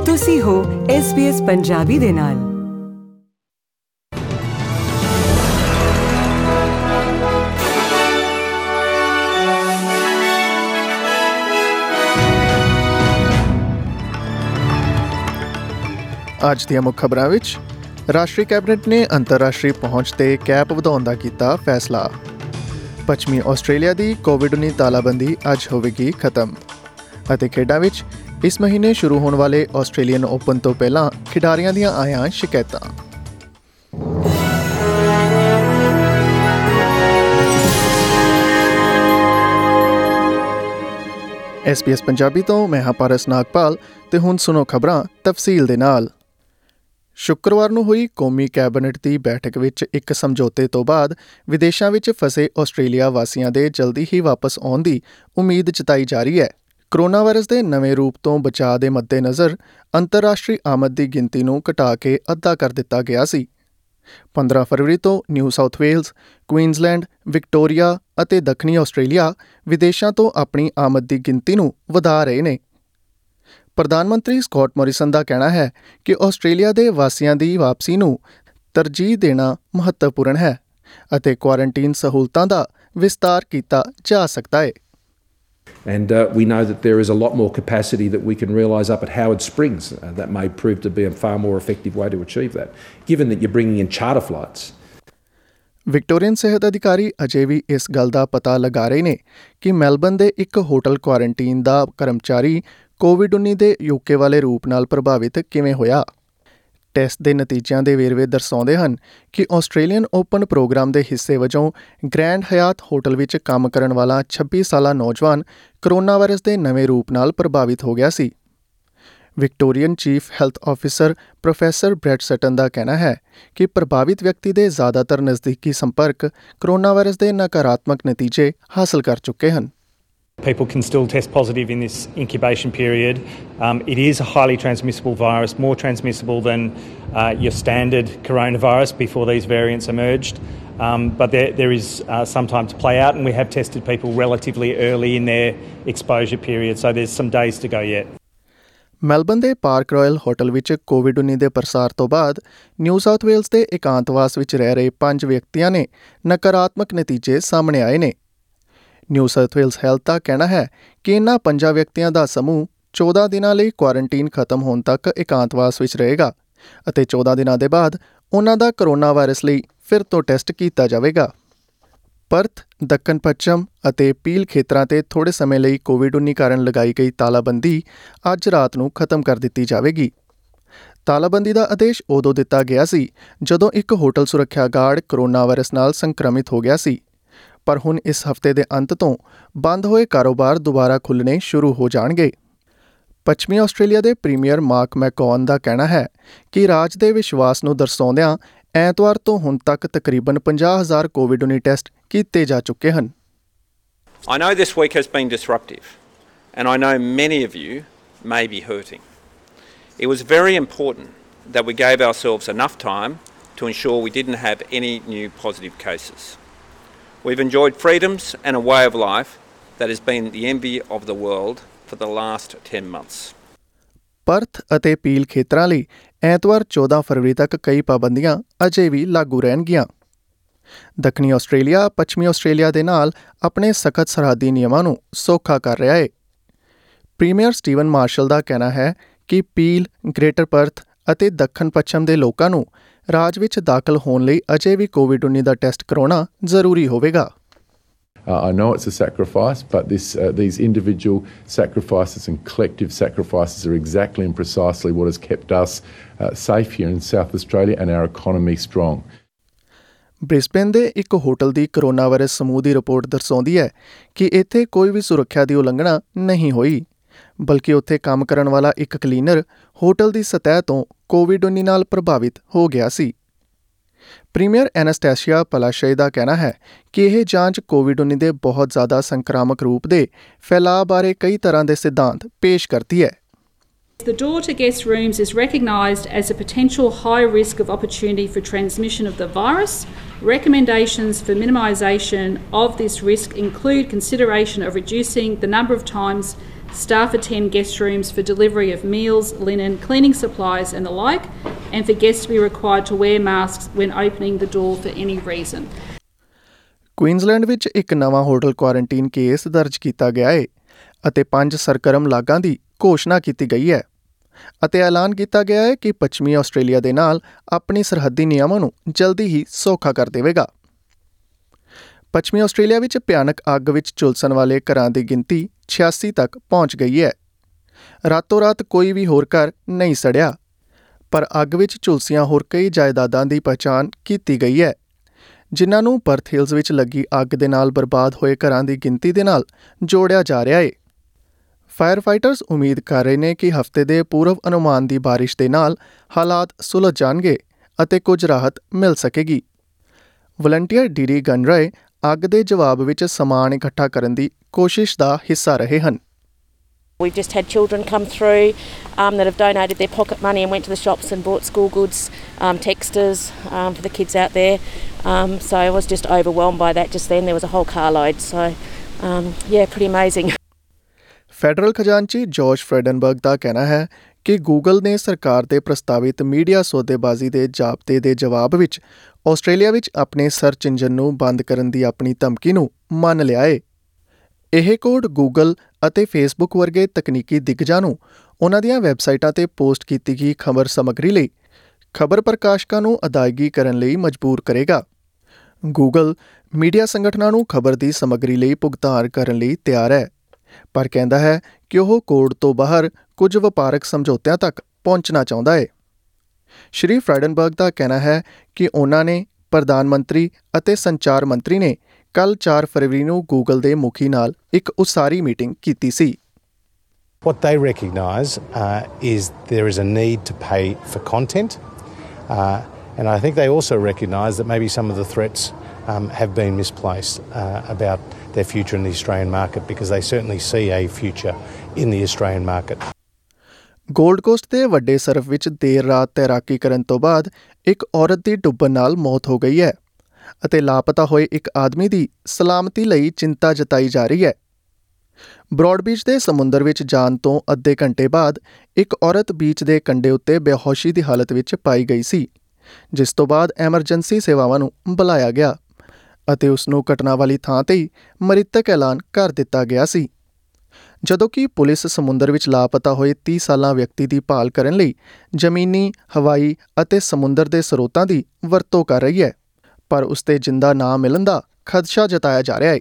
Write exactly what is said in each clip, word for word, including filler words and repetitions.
ਤੁਸੀਂ ਹੋ S B S Punjabi ਦੇ ਨਾਲ। ਅੱਜ ਦੀਆਂ ਮੁੱਖ ਖਬਰਾਂ ਵਿੱਚ ਰਾਸ਼ਟਰੀ ਕੈਬਨਿਟ ਨੇ ਅੰਤਰਰਾਸ਼ਟਰੀ ਪਹੁੰਚ ਤੇ ਕੈਪ ਵਧਾਉਣ ਦਾ ਕੀਤਾ ਫੈਸਲਾ। ਪੱਛਮੀ ਆਸਟ੍ਰੇਲੀਆ ਦੀ ਕੋਵਿਡ ਉੱਨੀ ਤਾਲਾਬੰਦੀ ਅੱਜ ਹੋਵੇਗੀ ਖਤਮ। ਅਤੇ ਖੇਡਾਂ ਵਿੱਚ ਇਸ ਮਹੀਨੇ ਸ਼ੁਰੂ ਹੋਣ ਵਾਲੇ ਆਸਟ੍ਰੇਲੀਅਨ ਓਪਨ ਤੋਂ ਪਹਿਲਾਂ ਖਿਡਾਰੀਆਂ ਦੀਆਂ ਆਈਆਂ ਸ਼ਿਕਾਇਤਾਂ। ਐਸ ਬੀ ਐਸ ਪੰਜਾਬੀ ਤੋਂ ਮੈਂ ਹਾਂ ਪਾਰਸ ਨਾਗਪਾਲ ਤੇ ਹੁਣ ਸੁਣੋ ਖਬਰਾਂ ਤਫਸੀਲ ਦੇ ਨਾਲ। ਸ਼ੁੱਕਰਵਾਰ ਨੂੰ ਹੋਈ ਕੌਮੀ ਕੈਬਨਿਟ ਦੀ ਬੈਠਕ ਵਿੱਚ ਇੱਕ ਸਮਝੌਤੇ ਤੋਂ ਬਾਅਦ ਵਿਦੇਸ਼ਾਂ ਵਿੱਚ ਫਸੇ ਆਸਟ੍ਰੇਲੀਆ ਵਾਸੀਆਂ ਦੇ ਜਲਦੀ ਹੀ ਵਾਪਸ ਆਉਣ ਦੀ ਉਮੀਦ ਜਤਾਈ ਜਾ ਰਹੀ ਹੈ। ਕੋਰੋਨਾ ਵਾਇਰਸ ਦੇ ਨਵੇਂ ਰੂਪ ਤੋਂ ਬਚਾਅ ਦੇ ਮੱਦੇਨਜ਼ਰ ਅੰਤਰਰਾਸ਼ਟਰੀ ਆਮਦ ਦੀ ਗਿਣਤੀ ਨੂੰ ਘਟਾ ਕੇ ਅੱਧਾ ਕਰ ਦਿੱਤਾ ਗਿਆ ਸੀ। ਪੰਦਰਾਂ ਫਰਵਰੀ ਤੋਂ New South Wales, Queensland, Victoria ਅਤੇ ਦੱਖਣੀ ਆਸਟ੍ਰੇਲੀਆ ਵਿਦੇਸ਼ਾਂ ਤੋਂ ਆਪਣੀ ਆਮਦ ਦੀ ਗਿਣਤੀ ਨੂੰ ਵਧਾ ਰਹੇ ਨੇ। ਪ੍ਰਧਾਨ ਮੰਤਰੀ ਸਕਾਟ ਮੋਰਿਸਨ ਦਾ ਕਹਿਣਾ ਹੈ ਕਿ ਆਸਟ੍ਰੇਲੀਆ ਦੇ ਵਾਸੀਆਂ ਦੀ ਵਾਪਸੀ ਨੂੰ ਤਰਜੀਹ ਦੇਣਾ ਮਹੱਤਵਪੂਰਨ ਹੈ ਅਤੇ ਕੁਆਰੰਟੀਨ ਸਹੂਲਤਾਂ ਦਾ ਵਿਸਤਾਰ ਕੀਤਾ ਜਾ ਸਕਦਾ ਹੈ। And uh, we know that there is a lot more capacity that we can realise up at Howard Springs. Uh, that may prove to be a far more effective way to achieve that, given that you're bringing in charter flights. Victorian ਸਿਹਤ ਅਧਿਕਾਰੀ ਅਜੇ ਵੀ ਇਸ ਗੱਲ ਦਾ ਪਤਾ ਲਗਾ ਰਹੇ ਨੇ ਕਿ Melbourne ਦੇ ਇੱਕ ਹੋਟਲ ਕੁਆਰੰਟੀਨ ਦਾ ਕਰਮਚਾਰੀ ਕੋਵਿਡ ਉੱਨੀ ਦੇ ਯੂਕੇ ਵਾਲੇ ਰੂਪ ਨਾਲ ਪ੍ਰਭਾਵਿਤ ਕਿਵੇਂ ਹੋਇਆ। ਟੈਸਟ ਦੇ ਨਤੀਜਿਆਂ ਦੇ ਵੇਰਵੇ ਦਰਸਾਉਂਦੇ ਹਨ ਕਿ ਆਸਟ੍ਰੇਲੀਅਨ ਓਪਨ ਪ੍ਰੋਗਰਾਮ ਦੇ ਹਿੱਸੇ ਵਜੋਂ ਗ੍ਰੈਂਡ ਹਯਾਤ ਹੋਟਲ ਵਿੱਚ ਕੰਮ ਕਰਨ ਵਾਲਾ ਛੱਬੀ ਸਾਲਾ ਨੌਜਵਾਨ ਕੋਰੋਨਾ ਵਾਇਰਸ ਦੇ ਨਵੇਂ ਰੂਪ ਨਾਲ ਪ੍ਰਭਾਵਿਤ ਹੋ ਗਿਆ ਸੀ। Victorian chief health officer professor Brett Sutton ਦਾ ਕਹਿਣਾ ਹੈ ਕਿ ਪ੍ਰਭਾਵਿਤ ਵਿਅਕਤੀ ਦੇ ਜ਼ਿਆਦਾਤਰ ਨਜ਼ਦੀਕੀ ਸੰਪਰਕ ਕੋਰੋਨਾ ਵਾਇਰਸ ਦੇ ਨਕਾਰਾਤਮਕ ਨਤੀਜੇ ਹਾਸਲ ਕਰ ਚੁੱਕੇ ਹਨ। People can still test positive in this incubation period. Um, it is a highly transmissible virus, more transmissible than uh, your standard coronavirus before these variants emerged. Um, but there, there is uh, some time to play out, and we have tested people relatively early in their exposure period, so there's some days to go yet. Melbourne ਦੇ Park Royal hotel ਵਿੱਚ COVID ਉੱਨੀ ਦੇ ਪ੍ਰਸਾਰ ਤੋਂ ਬਾਅਦ new South Wales ਦੇ ਇਕਾਂਤਵਾਸ ਵਿੱਚ ਰਹਿ ਰਹੇ ਪੰਜ ਵਿਅਕਤੀਆਂ ਨੇ ਨਕਾਰਾਤਮਕ ਨਤੀਜੇ ਸਾਹਮਣੇ ਆਏ ਨੇ। ਨਿਊ ਸਾਊਥ ਵੇਲਜ਼ ਹੈਲਥ ਦਾ ਕਹਿਣਾ ਹੈ ਕਿ ਇਨ੍ਹਾਂ ਪੰਜਾਂ ਵਿਅਕਤੀਆਂ ਦਾ ਸਮੂਹ ਚੌਦਾਂ ਦਿਨਾਂ ਲਈ ਕੁਆਰੰਟੀਨ ਖਤਮ ਹੋਣ ਤੱਕ ਇਕਾਂਤਵਾਸ ਵਿੱਚ ਰਹੇਗਾ ਅਤੇ ਚੌਦਾਂ ਦਿਨਾਂ ਦੇ ਬਾਅਦ ਉਨ੍ਹਾਂ ਦਾ ਕੋਰੋਨਾ ਵਾਇਰਸ ਲਈ ਫਿਰ ਤੋਂ ਟੈਸਟ ਕੀਤਾ ਜਾਵੇਗਾ। ਪਰਥ, ਦੱਖਣ ਪੱਛਮ ਅਤੇ ਪੀਲ ਖੇਤਰਾਂ 'ਤੇ ਥੋੜ੍ਹੇ ਸਮੇਂ ਲਈ ਕੋਵਿਡ ਉੱਨੀ ਕਾਰਨ ਲਗਾਈ ਗਈ ਤਾਲਾਬੰਦੀ ਅੱਜ ਰਾਤ ਨੂੰ ਖਤਮ ਕਰ ਦਿੱਤੀ ਜਾਵੇਗੀ। ਤਾਲਾਬੰਦੀ ਦਾ ਆਦੇਸ਼ ਉਦੋਂ ਦਿੱਤਾ ਗਿਆ ਸੀ ਜਦੋਂ ਇੱਕ ਹੋਟਲ ਸੁਰੱਖਿਆ ਗਾਰਡ ਕੋਰੋਨਾ ਵਾਇਰਸ ਨਾਲ ਸੰਕਰਮਿਤ ਹੋ ਗਿਆ ਸੀ, ਪਰ ਹੁਣ ਇਸ ਹਫ਼ਤੇ ਦੇ ਅੰਤ ਤੋਂ ਬੰਦ ਹੋਏ ਕਾਰੋਬਾਰ ਦੁਬਾਰਾ ਖੁੱਲ੍ਹਣੇ ਸ਼ੁਰੂ ਹੋ ਜਾਣਗੇ। ਪੱਛਮੀ ਆਸਟ੍ਰੇਲੀਆ ਦੇ ਪ੍ਰੀਮੀਅਰ ਮਾਰਕ ਮੈਕਗੋਨ ਦਾ ਕਹਿਣਾ ਹੈ ਕਿ ਰਾਜ ਦੇ ਵਿਸ਼ਵਾਸ ਨੂੰ ਦਰਸਾਉਂਦਿਆਂ ਐਤਵਾਰ ਤੋਂ ਹੁਣ ਤੱਕ ਤਕਰੀਬਨ ਪੰਜਾਹ ਹਜ਼ਾਰ ਕੋਵਿਡ ਉੱਨੀ ਟੈਸਟ ਕੀਤੇ ਜਾ ਚੁੱਕੇ ਹਨ। I know this week has been disruptive, and I know many of you may be hurting. It was very important that we gave ourselves enough time to ensure we didn't have any new positive cases. We've enjoyed freedoms and a way of life that has been the envy of the world for the last ten months. Perth ਅਤੇ Peel ਖੇਤਰਾਂ ਲਈ ਐਤਵਾਰ ਚੌਦਾਂ ਫਰਵਰੀ ਤੱਕ ਕਈ ਪਾਬੰਦੀਆਂ ਅਜੇ ਵੀ ਲਾਗੂ ਰਹਿਣਗੀਆਂ। ਦੱਖਣੀ ਆਸਟ੍ਰੇਲੀਆ ਪੱਛਮੀ ਆਸਟ੍ਰੇਲੀਆ ਦੇ ਨਾਲ ਆਪਣੇ ਸਖਤ ਸਰਹੱਦੀ ਨਿਯਮਾਂ ਨੂੰ ਸੌਖਾ ਕਰ ਰਿਹਾ ਹੈ। ਪ੍ਰੀਮੀਅਰ ਸਟੀਵਨ ਮਾਰਸ਼ਲ ਦਾ ਕਹਿਣਾ ਹੈ ਕਿ ਪੀਲ, ਗ੍ਰੇਟਰ ਪਰਥ ਅਤੇ ਦੱਖਣ ਪੱਛਮ ਦੇ ਲੋਕਾਂ ਨੂੰ ਰਾਜ ਵਿੱਚ ਦਾਖਲ ਹੋਣ ਲਈ ਅਜੇ ਵੀ ਕੋਵਿਡ ਉੱਨੀ ਦਾ ਟੈਸਟ ਕਰਾਉਣਾ ਜ਼ਰੂਰੀ ਹੋਵੇਗਾ। Uh, I know it's a sacrifice, but this, uh, these individual sacrifices and collective sacrifices are exactly and precisely what has kept us uh, safe here in South Australia and our economy strong. Brisbane ਦੇ ਇੱਕ hotel ਦੀ corona virus ਸਮੂਹ ਦੀ report ਦਰਸਾਉਂਦੀ ਹੈ ਕਿ ਇੱਥੇ ਕੋਈ ਵੀ ਸੁਰੱਖਿਆ ਦੀ ਉਲੰਘਣਾ ਨਹੀਂ ਹੋਈ, ਬਲਕਿ ਉੱਥੇ ਕੰਮ ਕਰਨ ਵਾਲਾ ਇੱਕ ਕਲੀਨਰ ਹੋਟਲ ਦੀ ਸਤਹ ਤੋਂ ਕੋਵਿਡ ਉੱਨੀ ਨਾਲ ਪ੍ਰਭਾਵਿਤ ਹੋ ਗਿਆ ਸੀ। ਪ੍ਰੀਮੀਅਰ ਐਨਾਸਟੇਸ਼ੀਆ ਪਲਾਸ਼ੇ ਦਾ ਕਹਿਣਾ ਹੈ ਕਿ ਇਹ ਜਾਂਚ ਕੋਵਿਡ ਉੱਨੀ ਦੇ ਬਹੁਤ ਜ਼ਿਆਦਾ ਸੰਕਰਾਮਕ ਰੂਪ ਦੇ ਫੈਲਾਅ ਬਾਰੇ ਕਈ ਤਰ੍ਹਾਂ ਦੇ ਸਿਧਾਂਤ ਪੇਸ਼ ਕਰਦੀ ਹੈ। The door to guest rooms is recognised as a potential high risk of opportunity for transmission of the virus. Recommendations for minimisation of this risk include consideration of reducing the number of times staff attend guest rooms for delivery of meals, linen, cleaning supplies and the like, and for guests to be required to wear masks when opening the door for any reason. Queensland ਵਿੱਚ ਇੱਕ ਨਵਾਂ hotel quarantine case ਦਰਜ ਕੀਤਾ ਗਿਆ ਹੈ ਅਤੇ ਪੰਜ ਸਰਗਰਮ ਲਾਗਾਂ ਦੀ ਘੋਸ਼ਣਾ ਕੀਤੀ ਗਈ ਹੈ ਅਤੇ ਐਲਾਨ ਕੀਤਾ ਗਿਆ ਹੈ ਕਿ ਪੱਛਮੀ ਆਸਟ੍ਰੇਲੀਆ ਦੇ ਨਾਲ ਆਪਣੀ ਸਰਹੱਦੀ ਨਿਯਮਾਂ ਨੂੰ ਜਲਦੀ ਹੀ ਸੌਖਾ ਕਰ ਦੇਵੇਗਾ। ਪੱਛਮੀ ਆਸਟ੍ਰੇਲੀਆ ਵਿੱਚ ਭਿਆਨਕ ਅੱਗ ਵਿੱਚ ਝੁਲਸਣ ਵਾਲੇ ਘਰਾਂ ਦੀ ਗਿਣਤੀ ਛਿਆਸੀ ਤੱਕ ਪਹੁੰਚ ਗਈ ਹੈ। ਰਾਤੋਂ ਰਾਤ ਕੋਈ ਵੀ ਹੋਰ ਘਰ ਨਹੀਂ ਸੜਿਆ, ਪਰ ਅੱਗ ਵਿੱਚ ਝੁਲਸੀਆਂ ਹੋਰ ਕਈ ਜਾਇਦਾਦਾਂ ਦੀ ਪਛਾਣ ਕੀਤੀ ਗਈ ਹੈ, ਜਿਨ੍ਹਾਂ ਨੂੰ ਪਰਥ ਹਿਲਜ਼ ਵਿੱਚ ਲੱਗੀ ਅੱਗ ਦੇ ਨਾਲ ਬਰਬਾਦ ਹੋਏ ਘਰਾਂ ਦੀ ਗਿਣਤੀ ਦੇ ਨਾਲ ਜੋੜਿਆ ਜਾ ਰਿਹਾ ਹੈ। ਫਾਇਰ ਫਾਈਟਰਸ ਉਮੀਦ ਕਰ ਰਹੇ ਨੇ ਕਿ ਹਫ਼ਤੇ ਦੇ ਪੂਰਵ ਅਨੁਮਾਨ ਦੀ ਬਾਰਿਸ਼ ਦੇ ਨਾਲ ਹਾਲਾਤ ਸੁਲਝ ਜਾਣਗੇ ਅਤੇ ਕੁਝ ਰਾਹਤ ਮਿਲ ਸਕੇਗੀ। ਵਲੰਟੀਅਰ ਡੀਡੀ ਗਨਰਾਏ ਅੱਗ ਦੇ ਜਵਾਬ ਵਿੱਚ ਸਮਾਨ ਇਕੱਠਾ ਕਰਨ ਦੀ ਕੋਸ਼ਿਸ਼ ਦਾ ਹਿੱਸਾ ਰਹੇ ਹਨ। We've just had children come through um, that have donated their pocket money and went to the shops and bought school goods, um, texters um, for the kids out there. Um, so I was just overwhelmed by that just then. There was a whole carload. So, um, yeah, pretty amazing. Federal ਖਜ਼ਾਨਚੀ Josh Frydenberg ਦਾ ਕਹਿਣਾ ਹੈ ਕਿ Google ਨੇ ਸਰਕਾਰ ਦੇ ਪ੍ਰਸਤਾਵਿਤ media ਸੌਦੇਬਾਜ਼ੀ ਦੇ ਜ਼ਾਬਤੇ ਦੇ ਜਵਾਬ ਵਿੱਚ ਆਸਟ੍ਰੇਲੀਆ ਵਿੱਚ ਆਪਣੇ ਸਰਚ ਇੰਜਨ ਨੂੰ ਬੰਦ ਕਰਨ ਦੀ ਆਪਣੀ ਧਮਕੀ ਨੂੰ ਮੰਨ ਲਿਆ ਹੈ। ਇਹ ਕੋਡ ਗੂਗਲ ਅਤੇ ਫੇਸਬੁੱਕ ਵਰਗੇ ਤਕਨੀਕੀ ਦਿਗਜਾਂ ਨੂੰ ਉਨ੍ਹਾਂ ਦੀਆਂ ਵੈੱਬਸਾਈਟਾਂ 'ਤੇ ਪੋਸਟ ਕੀਤੀ ਗਈ ਖਬਰ ਸਮੱਗਰੀ ਲਈ ਖਬਰ ਪ੍ਰਕਾਸ਼ਕਾਂ ਨੂੰ ਅਦਾਇਗੀ ਕਰਨ ਲਈ ਮਜਬੂਰ ਕਰੇਗਾ। ਗੂਗਲ ਮੀਡੀਆ ਸੰਗਠਨਾਂ ਨੂੰ ਖਬਰ ਦੀ ਸਮੱਗਰੀ ਲਈ ਭੁਗਤਾਨ ਕਰਨ ਲਈ ਤਿਆਰ ਹੈ, ਪਰ ਕਹਿੰਦਾ ਹੈ ਕਿ ਉਹ ਕੋਡ ਤੋਂ ਬਾਹਰ ਕੁਝ ਵਪਾਰਕ ਸਮਝੌਤਿਆਂ ਤੱਕ ਪਹੁੰਚਣਾ ਚਾਹੁੰਦਾ ਹੈ। ਸ਼੍ਰੀ ਫ੍ਰੈਡਨਬਰਗ ਦਾ ਕਹਿਣਾ ਹੈ ਕਿ ਉਨ੍ਹਾਂ ਨੇ ਪ੍ਰਧਾਨ ਮੰਤਰੀ ਅਤੇ ਸੰਚਾਰ ਮੰਤਰੀ ਨੇ ਕੱਲ੍ਹ ਚਾਰ ਫਰਵਰੀ ਨੂੰ ਗੂਗਲ ਦੇ ਮੁਖੀ ਨਾਲ ਇੱਕ ਉਸਾਰੀ ਮੀਟਿੰਗ ਕੀਤੀ ਸੀ। What they recognise uh, is there is a need to pay for content, uh, and I think they also recognise that maybe some of the threats um, have been misplaced uh, about their future in the Australian market, because they certainly see a future in the Australian market. Gold Coast ਦੇ ਵੱਡੇ Surf ਵਿੱਚ ਦੇਰ ਰਾਤ ਤੈਰਾਕੀ ਕਰਨ ਤੋਂ ਬਾਅਦ ਇੱਕ ਔਰਤ ਦੀ ਡੁੱਬਣ ਨਾਲ ਮੌਤ ਹੋ ਗਈ ਹੈ ਅਤੇ ਲਾਪਤਾ ਹੋਏ ਇੱਕ ਆਦਮੀ ਦੀ ਸਲਾਮਤੀ ਲਈ ਚਿੰਤਾ ਜਤਾਈ ਜਾ ਰਹੀ ਹੈ। ਬ੍ਰੌਡ ਬੀਚ ਦੇ ਸਮੁੰਦਰ ਵਿੱਚ ਜਾਣ ਤੋਂ ਅੱਧੇ ਘੰਟੇ ਬਾਅਦ ਇੱਕ ਔਰਤ ਬੀਚ ਦੇ ਕੰਢੇ ਉੱਤੇ ਬੇਹੋਸ਼ੀ ਦੀ ਹਾਲਤ ਵਿੱਚ ਪਾਈ ਗਈ ਸੀ, ਜਿਸ ਤੋਂ ਬਾਅਦ ਐਮਰਜੈਂਸੀ ਸੇਵਾਵਾਂ ਨੂੰ ਬੁਲਾਇਆ ਗਿਆ ਅਤੇ ਉਸ ਨੂੰ ਘਟਨਾ ਵਾਲੀ ਥਾਂ 'ਤੇ ਹੀ ਮ੍ਰਿਤਕ ਐਲਾਨ ਕਰ ਦਿੱਤਾ ਗਿਆ ਸੀ। ਜਦੋਂ ਕਿ ਪੁਲਿਸ ਸਮੁੰਦਰ ਵਿੱਚ ਲਾਪਤਾ ਹੋਏ ਤੀਹ ਸਾਲਾ ਵਿਅਕਤੀ ਦੀ ਭਾਲ ਕਰਨ ਲਈ ਜ਼ਮੀਨੀ, ਹਵਾਈ ਅਤੇ ਸਮੁੰਦਰ ਦੇ ਸਰੋਤਾਂ ਦੀ ਵਰਤੋਂ ਕਰ ਰਹੀ ਹੈ, ਪਰ ਉਸ ਦੇ ਜਿੰਦਾ ਨਾ ਮਿਲਣ ਦਾ ਖਦਸ਼ਾ ਜਤਾਇਆ ਜਾ ਰਿਹਾ ਹੈ।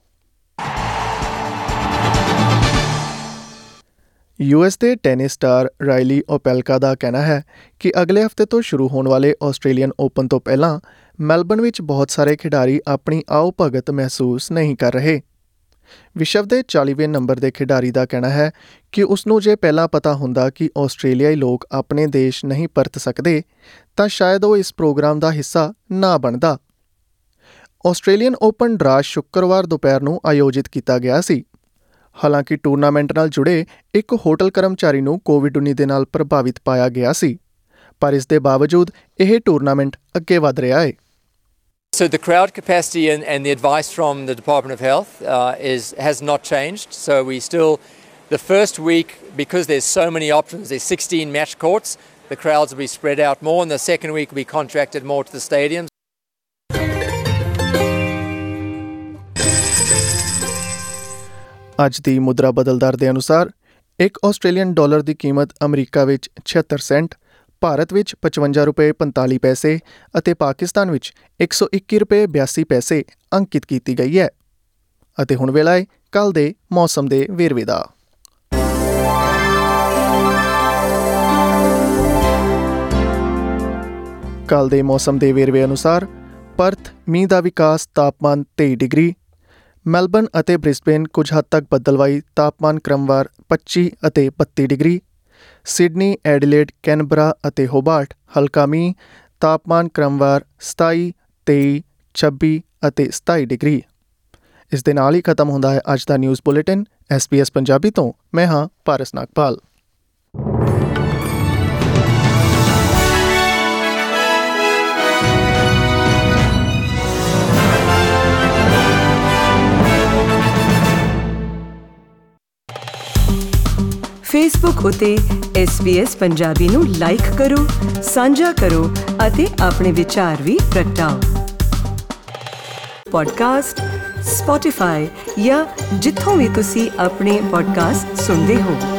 ਯੂ ਐਸ ਦੇ ਟੈਨਿਸ ਸਟਾਰ ਰਾਇਲੀ ਓਪੈਲਕਾ ਦਾ ਕਹਿਣਾ ਹੈ ਕਿ ਅਗਲੇ ਹਫ਼ਤੇ ਤੋਂ ਸ਼ੁਰੂ ਹੋਣ ਵਾਲੇ ਆਸਟ੍ਰੇਲੀਅਨ ਓਪਨ ਤੋਂ ਪਹਿਲਾਂ ਮੈਲਬਨ ਵਿੱਚ ਬਹੁਤ ਸਾਰੇ ਖਿਡਾਰੀ ਆਪਣੀ ਆਓ ਭਗਤ ਮਹਿਸੂਸ ਨਹੀਂ ਕਰ ਰਹੇ। ਵਿਸ਼ਵ ਦੇ ਚਾਲੀਵੇਂ ਨੰਬਰ ਦੇ ਖਿਡਾਰੀ ਦਾ ਕਹਿਣਾ ਹੈ ਕਿ ਉਸ ਨੂੰ ਜੇ ਪਹਿਲਾਂ ਪਤਾ ਹੁੰਦਾ ਕਿ ਆਸਟ੍ਰੇਲੀਆਈ ਲੋਕ ਆਪਣੇ ਦੇਸ਼ ਨਹੀਂ ਪਰਤ ਸਕਦੇ ਤਾਂ ਸ਼ਾਇਦ ਉਹ ਇਸ ਪ੍ਰੋਗਰਾਮ ਦਾ ਹਿੱਸਾ ਨਾ ਬਣਦਾ। ਆਸਟ੍ਰੇਲੀਅਨ ਓਪਨ ਡਰਾ ਸ਼ੁੱਕਰਵਾਰ ਦੁਪਹਿਰ ਨੂੰ ਆਯੋਜਿਤ ਕੀਤਾ ਗਿਆ ਸੀ। ਹਾਲਾਂਕਿ ਟੂਰਨਾਮੈਂਟ ਨਾਲ ਜੁੜੇ ਇੱਕ ਹੋਟਲ ਕਰਮਚਾਰੀ ਨੂੰ ਕੋਵਿਡ ਉੱਨੀ ਦੇ ਨਾਲ ਪ੍ਰਭਾਵਿਤ ਪਾਇਆ ਗਿਆ ਸੀ, ਪਰ ਇਸ ਦੇ ਬਾਵਜੂਦ ਇਹ ਟੂਰਨਾਮੈਂਟ ਅੱਗੇ ਵਧ ਰਿਹਾ ਹੈ। So the crowd capacity and, and the advice from the Department of Health uh, is has not changed. So we still, the first week, because there's so many options, there's sixteen match courts, the crowds will be spread out more, and the second week will be contracted more to the stadiums. ਅੱਜ ਦੀ ਮੁਦਰਾ ਬਦਲ ਦਰ ਦੇ ਅਨੁਸਾਰ ਇੱਕ Australian dollar ਦੀ ਕੀਮਤ America ਵਿੱਚ ਛਿਹੱਤਰ ਸੈਂਟ, ਭਾਰਤ ਵਿੱਚ ਪਚਵੰਜਾ ਰੁਪਏ ਪੰਤਾਲੀ ਪੈਸੇ ਅਤੇ ਪਾਕਿਸਤਾਨ ਵਿੱਚ ਇੱਕ ਸੌ ਇੱਕੀ ਰੁਪਏ ਬਿਆਸੀ ਪੈਸੇ ਅੰਕਿਤ ਕੀਤੀ ਗਈ ਹੈ। ਅਤੇ ਹੁਣ ਵੇਲਾ ਹੈ ਕੱਲ੍ਹ ਦੇ ਮੌਸਮ ਦੇ ਵੇਰਵੇ ਦਾ। ਕੱਲ੍ਹ ਦੇ ਮੌਸਮ ਦੇ ਵੇਰਵੇ ਅਨੁਸਾਰ ਪਰਥ ਮੀਂਹ ਦਾ ਵਿਕਾਸ, ਤਾਪਮਾਨ ਤੇਈ ਡਿਗਰੀ, ਮੈਲਬਨ ਅਤੇ ਬ੍ਰਿਸਬੇਨ ਕੁਝ ਹੱਦ ਤੱਕ ਬੱਦਲਵਾਈ, ਤਾਪਮਾਨ ਕ੍ਰਮਵਾਰ ਪੱਚੀ ਅਤੇ ਬੱਤੀ ਡਿਗਰੀ, ਸਿਡਨੀ, ਐਡੀਲੇਡ, ਕੈਨਬਰਾ ਅਤੇ ਹੋਬਾਰਟ ਹਲਕਾ ਮੀਂਹ, ਤਾਪਮਾਨ ਕ੍ਰਮਵਾਰ ਸਤਾਈ, ਤੇਈ, ਛੱਬੀ ਅਤੇ ਸਤਾਈ ਡਿਗਰੀ। ਇਸ ਦੇ ਨਾਲ ਹੀ ਖਤਮ ਹੁੰਦਾ ਹੈ ਅੱਜ ਦਾ news bulletin. S B S Punjabi ਤੋਂ ਮੈਂ ਹਾਂ ਪਾਰਸ ਨਾਗਪਾਲ। ਫੇਸਬੁੱਕ ਉਤੇ ਐਸ ਬੀ ਐਸ ਪੰਜਾਬੀ ਨੂੰ ਲਾਈਕ ਕਰੋ, ਸਾਂਝਾ ਕਰੋ ਅਤੇ ਆਪਣੇ ਵਿਚਾਰ ਵੀ ਪ੍ਰਗਟਾਓ। ਪੋਡਕਾਸਟ, ਸਪੋਟੀਫਾਈ ਜਾਂ ਜਿੱਥੋਂ ਵੀ ਤੁਸੀਂ ਆਪਣੇ ਪੋਡਕਾਸਟ ਸੁਣਦੇ ਹੋ।